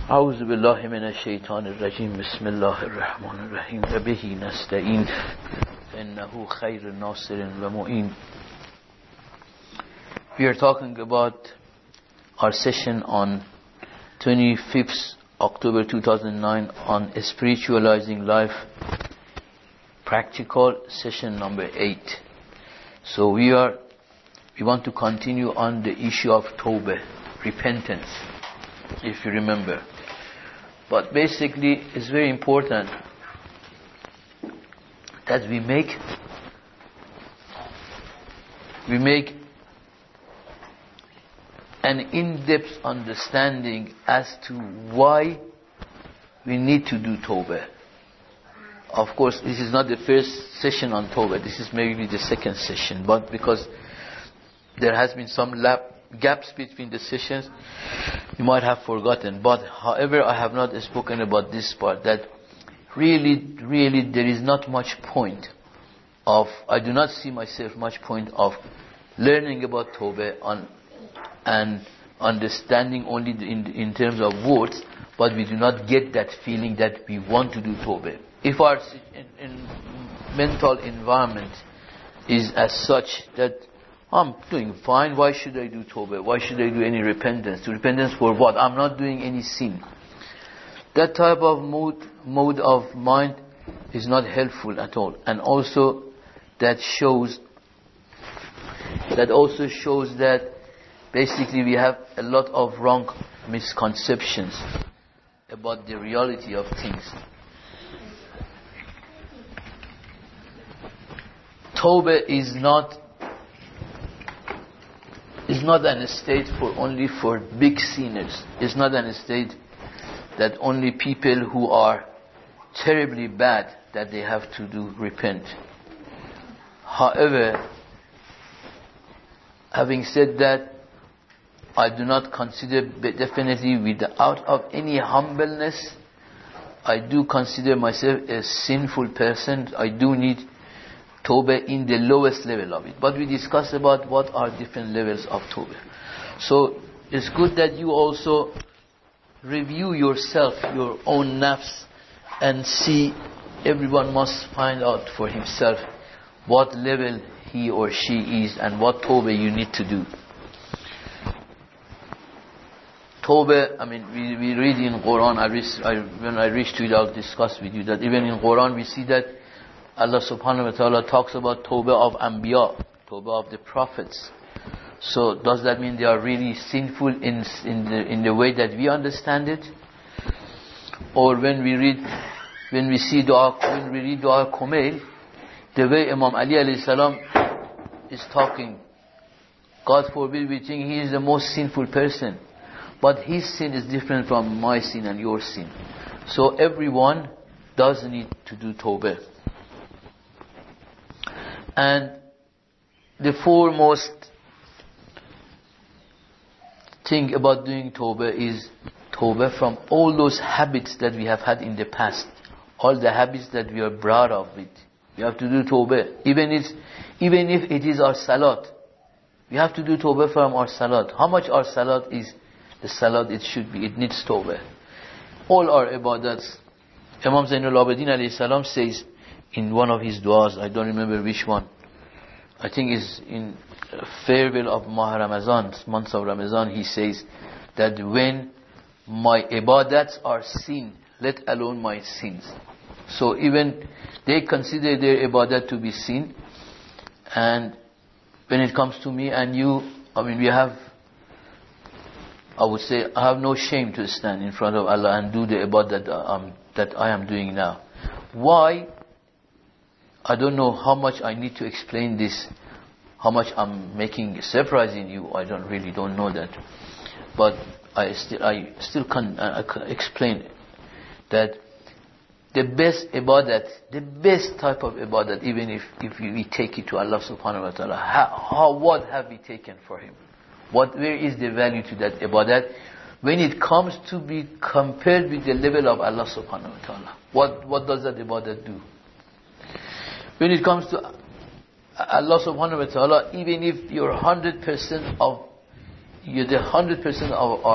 أعوذ بالله من الشيطان الرجيم بسم الله الرحمن الرحيم وبه نستعين إنه خير ناصر ومعين. We are talking about our session on 25th October 2009 on spiritualizing life, practical session number 8. So we want to continue on the issue of Tawbah, repentance, if you remember. But basically, it's very important that we make an in-depth understanding as to why we need to do Tawbah. Of course, this is not the first session on Tawbah. This is maybe the second session. But because there has been some gaps between the sessions, you might have forgotten. But however, I have not spoken about this part, that really there is not much point of, I do not see myself much point of learning about Tawbah and understanding only in terms of words, but we do not get that feeling that we want to do Tawbah. If our mental environment is as such that I'm doing fine, why should I do Tawbah? Why should I do any repentance? Repentance for what? I'm not doing any sin. That type of mode of mind is not helpful at all. And also that shows that basically we have a lot of wrong misconceptions about the reality of things. Tawbah is not an state only for big sinners. It's not an state that only people who are terribly bad that they have to do repent. However, having said that, I do not consider, definitely without of any humbleness, I do consider myself a sinful person. I do need Tawbah in the lowest level of it. But we discuss about what are different levels of Tawbah. So it's good that you also review yourself, your own nafs, and see, everyone must find out for himself what level he or she is and what Tawbah you need to do. Tawbah, we read in Quran, when I reach to it, I'll discuss with you that even in Quran we see that Allah subhanahu wa ta'ala talks about Tawbah of Anbiya, Tawbah of the prophets. So does that mean they are really sinful in the way that we understand it? Or when we read Dua Kumail, the way Imam Ali alayhi salam is talking, God forbid we think he is the most sinful person. But his sin is different from my sin and your sin. So everyone does need to do Tawbah. And the foremost thing about doing Tawbah is Tawbah from all those habits that we have had in the past. All the habits that we are proud of it. We have to do Tawbah. Even if it is our salat. We have to do Tawbah from our salat. How much our salat is the salat it should be. It needs Tawbah. All our ibadats. Imam Zainul Abidin alayhi salam says in one of his du'as, I don't remember which one, I think it's in farewell of Ramazan, months of Ramadan, he says that when my ibadats are sin, let alone my sins. So even they consider their ibadat to be sin, and when it comes to me and you, I would say, I have no shame to stand in front of Allah and do the ibadat that I am doing now. Why? I don't know how much I need to explain this, how much I'm making surprising you. I don't know that. But I still can explain what the best type of ibadat, even if we take it to Allah subhanahu wa ta'ala, what have we taken for Him? Where is the value to that ibadat when it comes to be compared with the level of Allah subhanahu wa ta'ala? What does that ibadat do? When it comes to Allah subhanahu wa ta'ala, even if you're 100% of our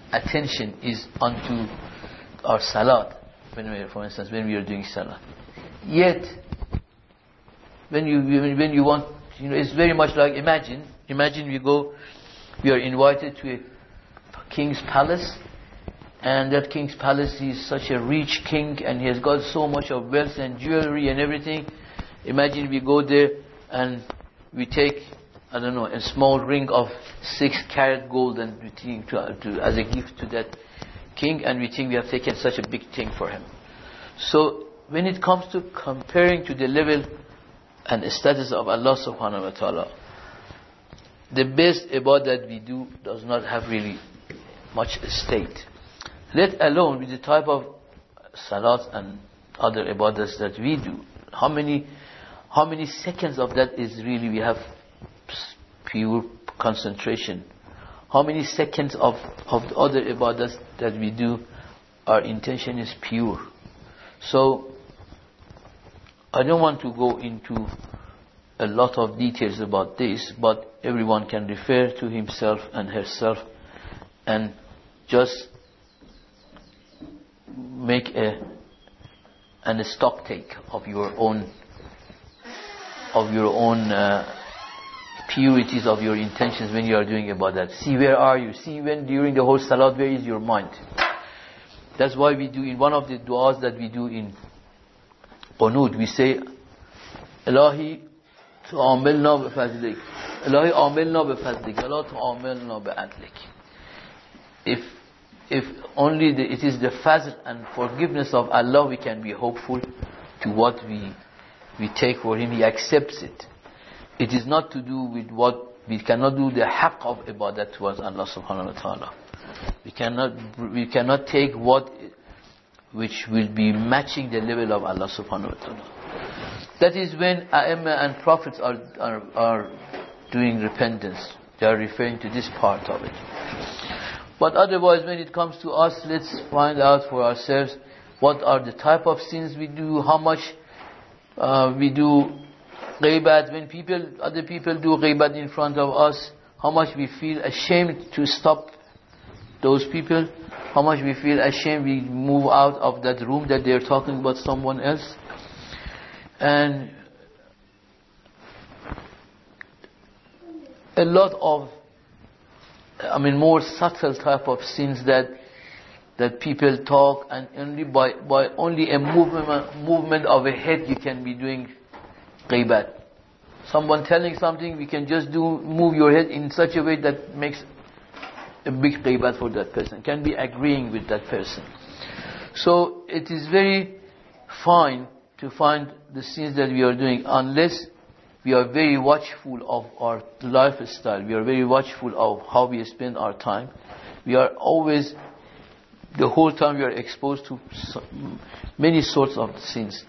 attention is onto our salat, for instance, when we are doing salat. Yet, when you want, it's very much like, imagine we are invited to a king's palace, and that king's palace is such a rich king, and he has got so much of wealth and jewelry and everything. Imagine we go there and we take, a small ring of 6 karat gold, and we think as a gift to that king, and we think we have taken such a big thing for him. So when it comes to comparing to the level and status of Allah subhanahu wa ta'ala, the best ibadah that we do does not have really much state. Let alone with the type of salat and other ibadahs that we do. How many seconds of that is really we have pure concentration? How many seconds of the other ibadahs that we do, our intention is pure? So I don't want to go into a lot of details about this, but everyone can refer to himself and herself and just make a stock take of your own purities of your intentions when you are doing about that. See, where are you? See, when during the whole salat, where is your mind? That's why we do in one of the du'as that we do in Qunut, we say, Ilahi tu'amilna bifadlik, Ilahi amilna bifadlik, Allah tu'amilna bi'adlik. If only it is the fazl and forgiveness of Allah, we can be hopeful to what we take for Him. He accepts it. It is not to do with what we cannot do the haqq of ibadat towards Allah subhanahu wa ta'ala. We cannot take which will be matching the level of Allah subhanahu wa ta'ala. That is when A'imma and Prophets are doing repentance. They are referring to this part of it. But otherwise, when it comes to us, let's find out for ourselves what are the type of sins we do, how much we do ghaibat. When other people do ghaibat in front of us, how much we feel ashamed to stop those people, how much we feel ashamed we move out of that room that they're talking about someone else. And a lot of more subtle type of sins that people talk, and only by only a movement of a head you can be doing ghaibat. Someone telling something, we can just move your head in such a way that makes a big ghaibat for that person. Can be agreeing with that person. So it is very fine to find the sins that we are doing, unless we are very watchful of our lifestyle. We are very watchful of how we spend our time. We are always, the whole time we are exposed to many sorts of sins.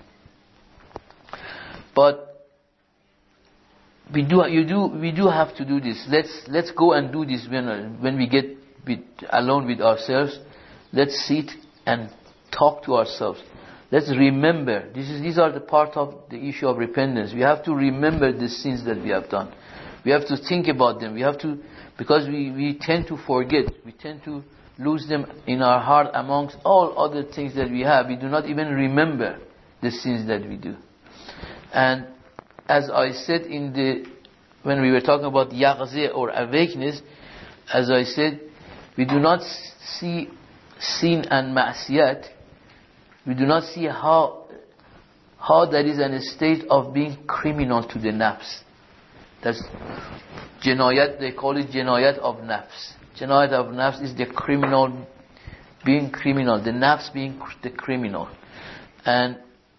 But we do have to do this. Let's go and do this when we get alone with ourselves. Let's sit and talk to ourselves. Let's remember. These are the part of the issue of repentance. We have to remember the sins that we have done. We have to think about them. We have to, because we tend to forget. We tend to lose them in our heart amongst all other things that we have. We do not even remember the sins that we do. And as I said when we were talking about yaghzi or awakeness, as I said, we do not see sin and ma'siyat. We do not see how that is in a state of being criminal to the nafs. That's jinayat, they call it jinayat of nafs. Jinayat of nafs is the criminal, being criminal, the nafs being the criminal. And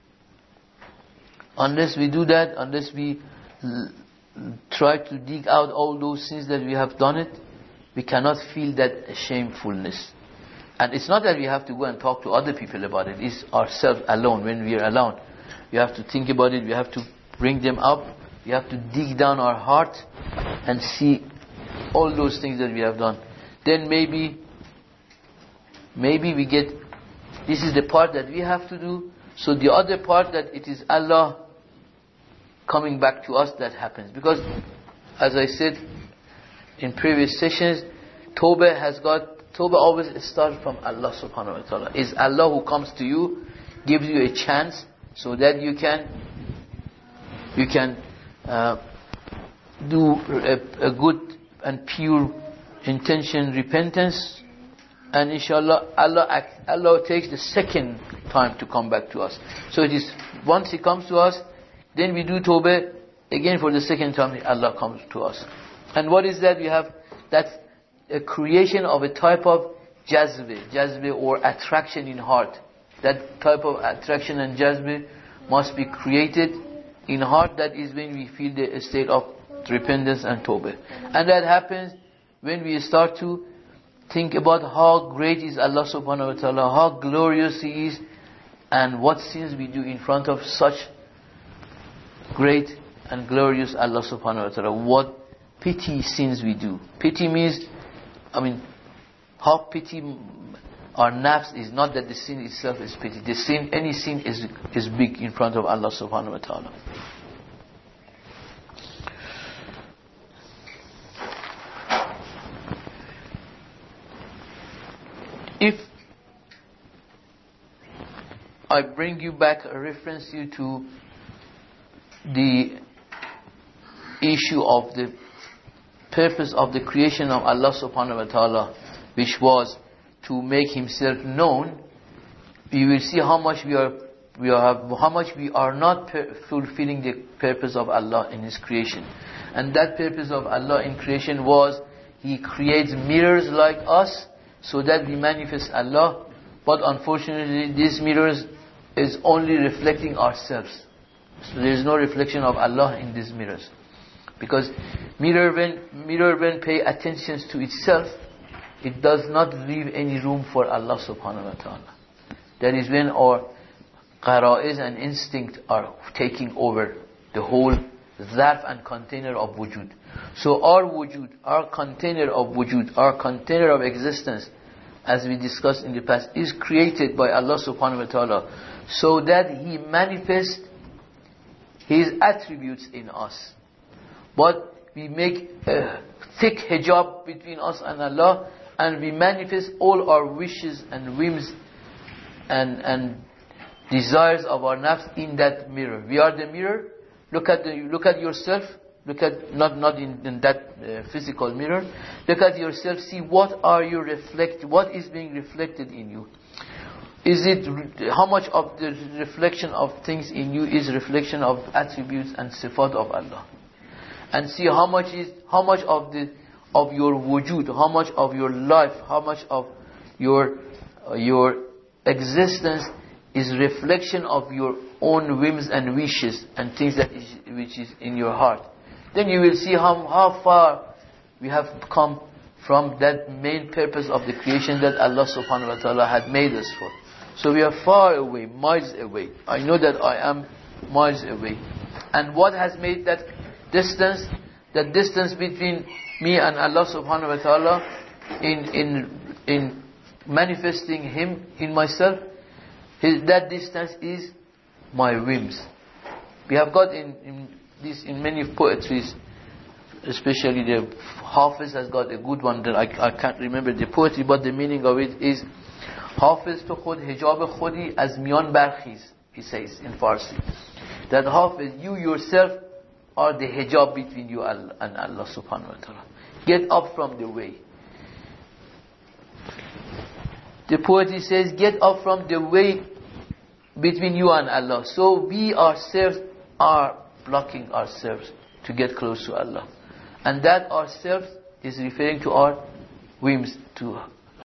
unless we do that, unless we try to dig out all those sins that we have done it, we cannot feel that shamefulness. And it's not that we have to go and talk to other people about it. It's ourselves alone. When we are alone, we have to think about it. We have to bring them up. We have to dig down our heart and see all those things that we have done. Then maybe we get, this is the part that we have to do. So the other part, that it is Allah coming back to us, that happens. Because as I said in previous sessions, Tawbah has got Tawbah always starts from Allah subhanahu wa ta'ala. It's Allah who comes to you, gives you a chance so that you can do a good and pure intention repentance, and inshallah Allah takes the second time to come back to us. So it is once He comes to us, then we do tawbah again for the second time. Allah comes to us. And what is that? We have that's a creation of a type of jazbe or attraction in heart. That type of attraction and jazbe must be created in heart. That is when we feel the state of repentance and tawbah. And that happens when we start to think about how great is Allah subhanahu wa ta'ala, how glorious He is, and what sins we do in front of such great and glorious Allah subhanahu wa ta'ala. What petty sins we do. Pity means, how pity our nafs is not that the sin itself is petty. The sin, any sin is big in front of Allah subhanahu wa ta'ala. If I bring you back, reference you to the issue of the purpose of the creation of Allah subhanahu wa ta'ala, which was to make Himself known, you will see how much we are not fulfilling the purpose of Allah in His creation. And that purpose of Allah in creation was He creates mirrors like us so that we manifest Allah. But unfortunately, these mirrors is only reflecting ourselves. So there is no reflection of Allah in these mirrors. Because mirror when pay attention to itself, it does not leave any room for Allah subhanahu wa ta'ala. That is when our qara'is and instinct are taking over the whole zarf and container of wujud. So our wujud, our container of wujud, our container of existence, as we discussed in the past, is created by Allah subhanahu wa ta'ala so that He manifests His attributes in us. But we make a thick hijab between us and Allah, and we manifest all our wishes and whims and desires of our nafs in that mirror. We are the mirror. Look at yourself. Look at not in that physical mirror. Look at yourself. See what is being reflected in you. Is it how much of the reflection of things in you is reflection of attributes and sifat of Allah? And see how much of your wujud, how much of your life, how much of your existence is reflection of your own whims and wishes and things which is in your heart. Then you will see how far we have come from that main purpose of the creation that Allah subhanahu wa ta'ala had made us for. So we are far away, miles away. I know that I am miles away. And what has made that distance between me and Allah subhanahu wa ta'ala in manifesting Him in myself, that distance is my whims. We have got in many poetries, especially the Hafiz has got a good one that I can't remember the poetry, but the meaning of it is Hafiz to khud hijab khudi az miyan barkhiz, he says in Farsi. That Hafiz, you yourself are the hijab between you and Allah subhanahu wa ta'ala. Get up from the way. The poetry says, get up from the way between you and Allah. So we ourselves are blocking ourselves to get close to Allah. And that ourselves is referring to our whims, to